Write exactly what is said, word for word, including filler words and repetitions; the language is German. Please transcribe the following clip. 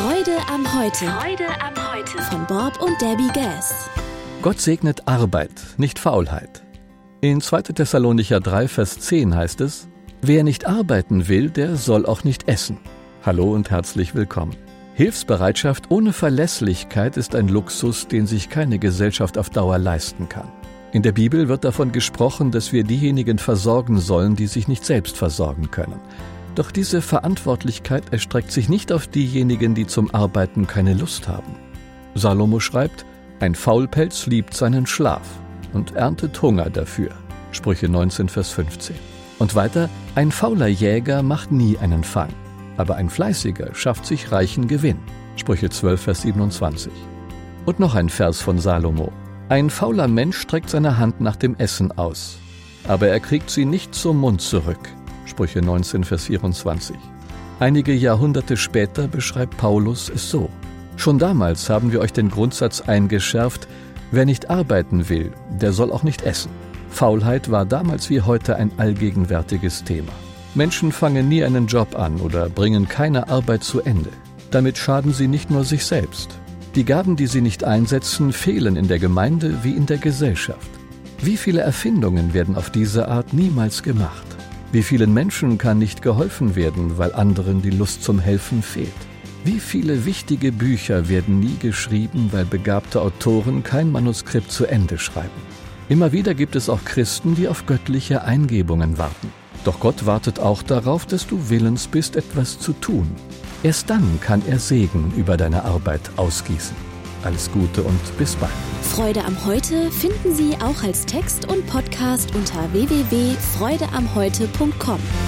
Freude am Heute. Freude am Heute. Von Bob und Debbie Gass. Gott segnet Arbeit, nicht Faulheit. In zweiter Thessalonicher drei, Vers zehn heißt es: Wer nicht arbeiten will, der soll auch nicht essen. Hallo und herzlich willkommen. Hilfsbereitschaft ohne Verlässlichkeit ist ein Luxus, den sich keine Gesellschaft auf Dauer leisten kann. In der Bibel wird davon gesprochen, dass wir diejenigen versorgen sollen, die sich nicht selbst versorgen können. Doch diese Verantwortlichkeit erstreckt sich nicht auf diejenigen, die zum Arbeiten keine Lust haben. Salomo schreibt: Ein Faulpelz liebt seinen Schlaf und erntet Hunger dafür. Sprüche neunzehn, Vers fünfzehn. Und weiter: Ein fauler Jäger macht nie einen Fang, aber ein Fleißiger schafft sich reichen Gewinn. Sprüche zwölf, Vers siebenundzwanzig. Und noch ein Vers von Salomo: Ein fauler Mensch streckt seine Hand nach dem Essen aus, aber er kriegt sie nicht zum Mund zurück. Sprüche neunzehn, Vers vierundzwanzig. Einige Jahrhunderte später beschreibt Paulus es so: Schon damals haben wir euch den Grundsatz eingeschärft, wer nicht arbeiten will, der soll auch nicht essen. Faulheit war damals wie heute ein allgegenwärtiges Thema. Menschen fangen nie einen Job an oder bringen keine Arbeit zu Ende. Damit schaden sie nicht nur sich selbst. Die Gaben, die sie nicht einsetzen, fehlen in der Gemeinde wie in der Gesellschaft. Wie viele Erfindungen werden auf diese Art niemals gemacht? Wie vielen Menschen kann nicht geholfen werden, weil anderen die Lust zum Helfen fehlt? Wie viele wichtige Bücher werden nie geschrieben, weil begabte Autoren kein Manuskript zu Ende schreiben? Immer wieder gibt es auch Christen, die auf göttliche Eingebungen warten. Doch Gott wartet auch darauf, dass du willens bist, etwas zu tun. Erst dann kann er Segen über deine Arbeit ausgießen. Alles Gute und bis bald. Freude am Heute finden Sie auch als Text und Podcast unter w w w punkt freude am heute punkt com.